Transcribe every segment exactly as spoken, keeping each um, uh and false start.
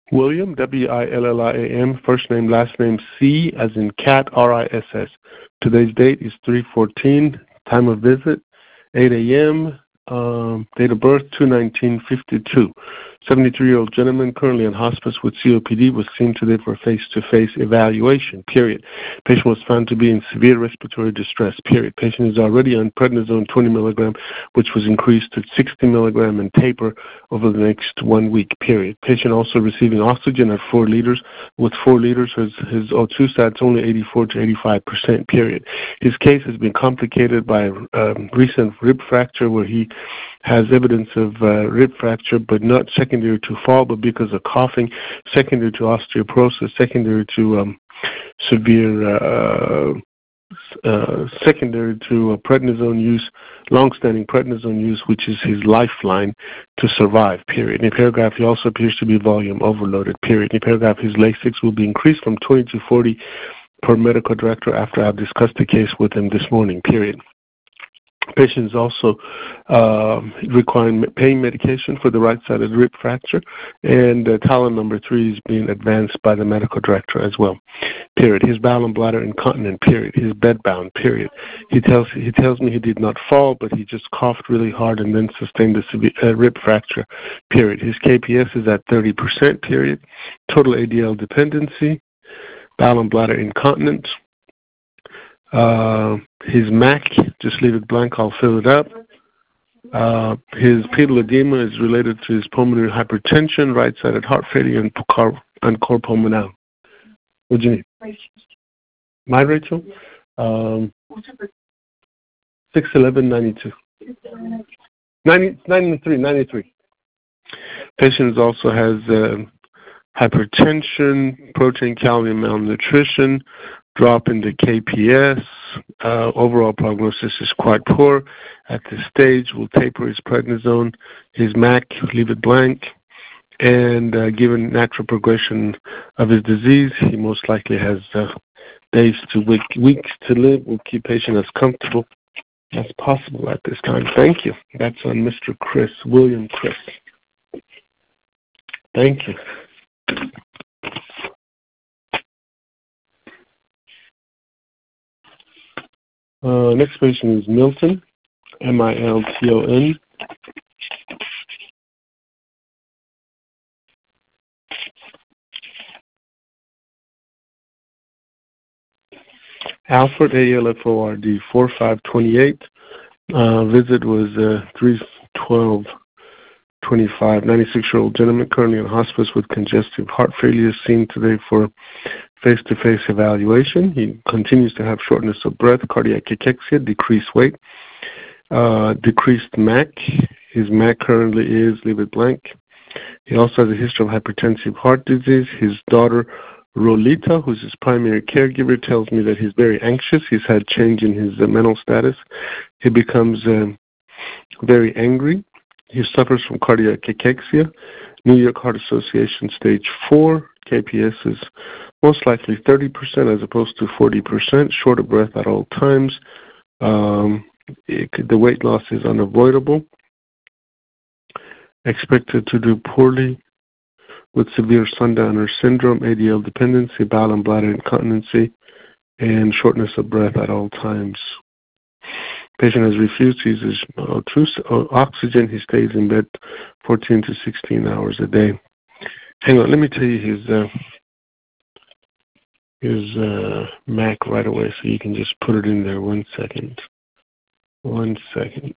William, W I L L I A M, first name, last name C, as in cat, R I S S. Today's date is three fourteen, time of visit, eight a.m., um, date of birth, two nineteen fifty-two. seventy-three-year-old gentleman currently in hospice with C O P D was seen today for face-to-face evaluation, period. Patient was found to be in severe respiratory distress, period. Patient is already on prednisone twenty milligram, which was increased to sixty milligram and taper over the next one week, period. Patient also receiving oxygen at four liters. With four liters, his, his O two stat's only eighty-four to eighty-five percent, period. His case has been complicated by a um, recent rib fracture where he has evidence of uh, rib fracture, but not secondary to fall, but because of coughing, secondary to osteoporosis, secondary to um, severe, uh, uh, secondary to uh, prednisone use, long-standing prednisone use, which is his lifeline to survive, period. In paragraph, he also appears to be volume overloaded, period. In paragraph, his Lasix will be increased from twenty to forty per medical director after I've discussed the case with him this morning, period. Patient is also uh, requiring pain medication for the right-sided rib fracture, and uh, Talon number three is being advanced by the medical director as well, period. His bowel and bladder incontinent, period. He's bedbound, period. He tells he tells me he did not fall, but he just coughed really hard and then sustained a severe, uh, rib fracture, period. His K P S is at thirty percent, period. Total A D L dependency, bowel and bladder incontinent. Uh, his M A C, just leave it blank, I'll fill it up. Uh, his pedal edema is related to his pulmonary hypertension, right-sided heart failure, and, car- and cor pulmonale. What do you need? My Rachel? Um, six eleven ninety-two. ninety, ninety-three, ninety-three. Patient also has uh, hypertension, protein, calorie malnutrition, drop in the K P S. Uh, overall prognosis is quite poor. At this stage, we'll taper his prednisone, his M A C, leave it blank, and uh, given natural progression of his disease, he most likely has uh, days to week, weeks to live. We'll keep patient as comfortable as possible at this time. Thank you. That's on Mister Chris, William Chris. Thank you. Uh, next patient is Milton, M I L T O N. Alfred, A L F O R D, four five twenty-eight. Uh, visit was uh, three twelve twenty-five. ninety-six-year-old gentleman currently in hospice with congestive heart failure, seen today for face-to-face evaluation. He continues to have shortness of breath, cardiac cachexia, decreased weight, uh, decreased M A C. His M A C currently is, leave it blank. He also has a history of hypertensive heart disease. His daughter, Rolita, who's his primary caregiver, tells me that he's very anxious. He's had change in his uh, mental status. He becomes uh, very angry. He suffers from cardiac cachexia. New York Heart Association stage four. K P S is most likely thirty percent as opposed to forty percent. Short of breath at all times. Um, it, the weight loss is unavoidable. Expected to do poorly with severe sundowner syndrome, A D L dependency, bowel and bladder incontinency, and shortness of breath at all times. Patient has refused to use his uh, oxygen. He stays in bed fourteen to sixteen hours a day. Hang on, let me tell you his uh, his uh, M A C right away so you can just put it in there. One second. One second.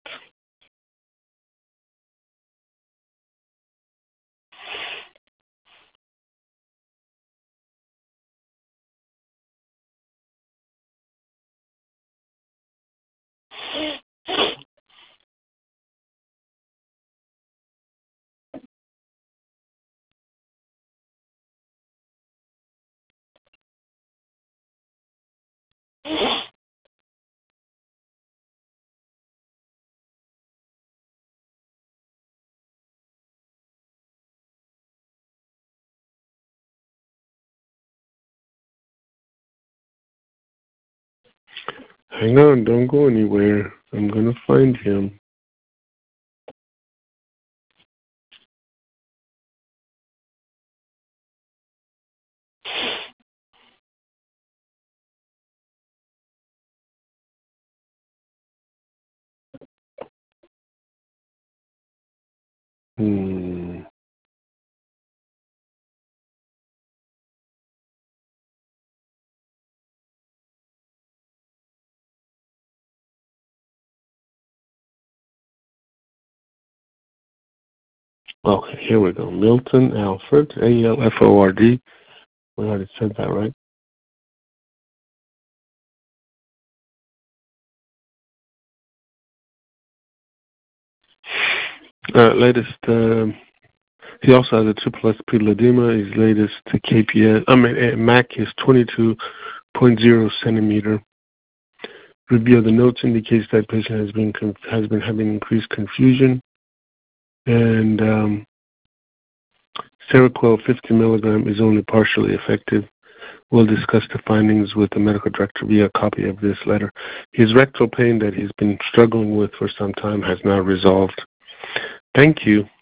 Hang on, don't go anywhere. I'm going to find him. Hmm. Okay, here we go. Milton Alford, A L F O R D. We already said that, right? Uh, latest, uh, he also has a triple S P edema. His latest K P S, I mean, uh, M A C is twenty-two point zero centimeter. Review of the notes indicates that patient has been has been having increased confusion, and um, Seroquel fifty milligram is only partially effective. We'll discuss the findings with the medical director via a copy of this letter. His rectal pain that he's been struggling with for some time has now resolved. Thank you.